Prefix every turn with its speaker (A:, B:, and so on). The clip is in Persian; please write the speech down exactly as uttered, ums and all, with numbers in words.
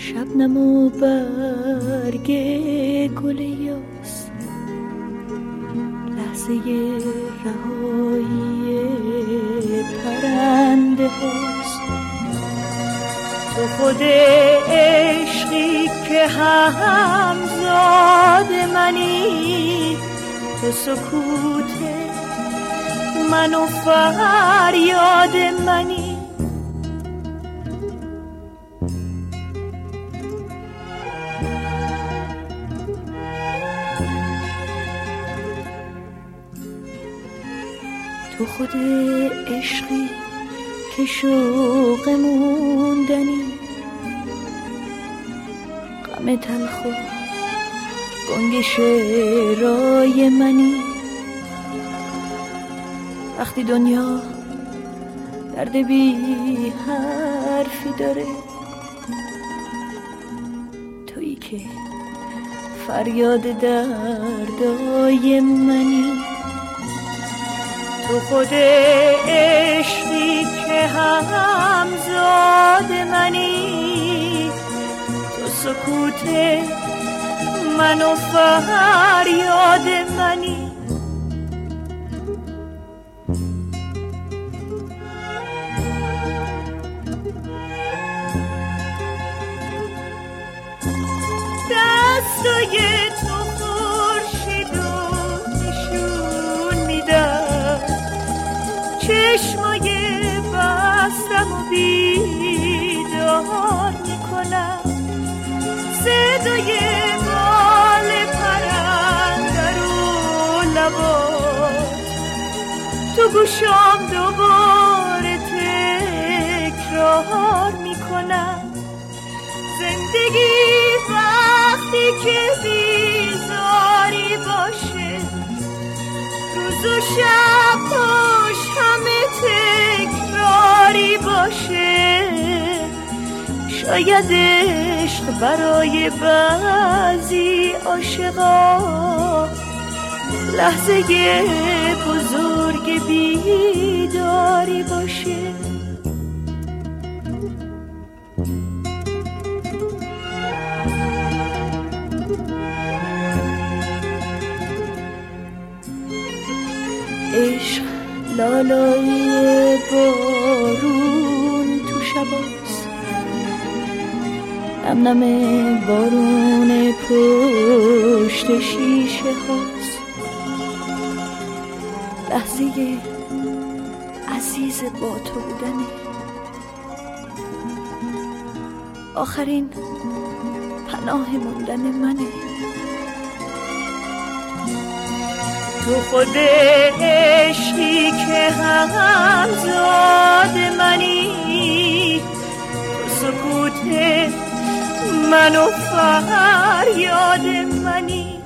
A: شبنم و برگ گل یاس، لحظه رهایی پرنده هاست. تو خود عشقی که همزاد منی، تو سکوت من و فریاد منی. تو خود عشقی که شوق موندنی، غم تلخ و گنگش رای منی. وقتی دنیا درد بی حرفی داره، تویی که فریاد دردای منی. تو خود عشقی که همزاد منی، تو سکوت من و فریاد منی. دستای تو خورشید و نشون میدن، چشمای بستم و بیدار میکنم. صدای بال پرنده رو لبات تو گوشم دوباره تکرار میکنم. زندگی وقتی که بیزاری باشه، روز و شباش همه تکراری باشه. شاید عشق برای بعضی عاشقا لحظه بزرگ بیداری باشه. عشق لالایی بارون تو شباست، نم نم بارون پشت شیشه هاست. لحظه عزیز با تو بودنه، آخرین پناه موندن منه. تو خود عشقی که همزاد منی، تو سکوت من و فریاد منی.